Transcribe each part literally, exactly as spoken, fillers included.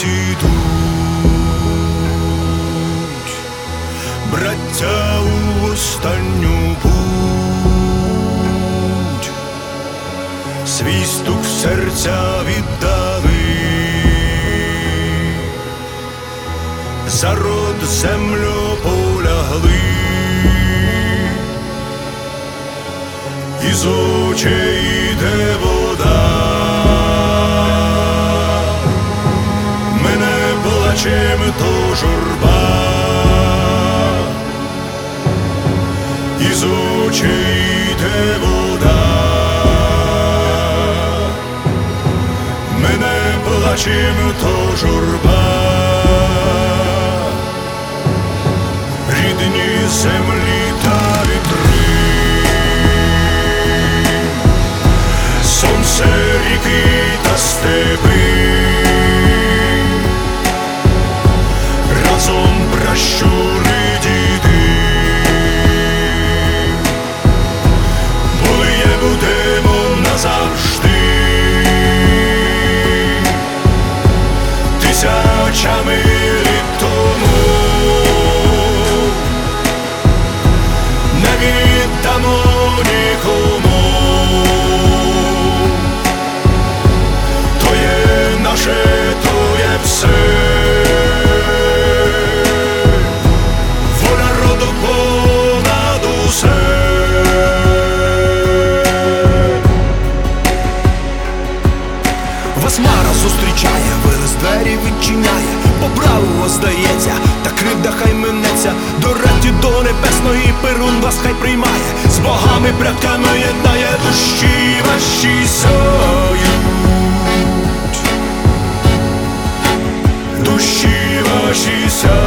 ідуть, браття у останню путь, свій стук в серця віддали, за род землю полягли, із очей іде вода, ми не плачем, то журба, із очей іде вода, ми не плачем, то журба, рідні землі та вітри, сонце, ріки та степи, разом пращури діди, були є, будемо назавжди, тисячами літ тому не віддамо нікому. То є все, воля роду понад усе. Вас мара зустрічає, вилез двері відчиняє, по праву здається, та кривда хай минеться, до раті до небесної Перун вас хай приймає, з богами, предками єднає, душі ваші сяють, душі ваші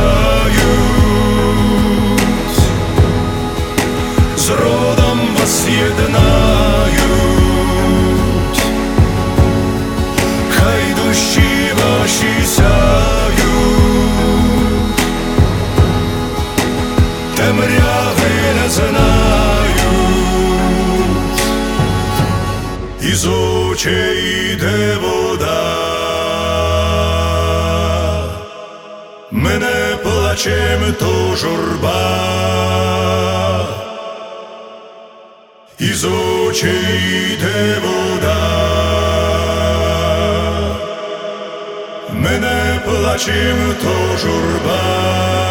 сяють, з родом вас єднають, хай душі ваші сяють, темряви не знають, із очей іде вода, ми не плачем, то журба, із очей йде вода, ми не плачем, то журба.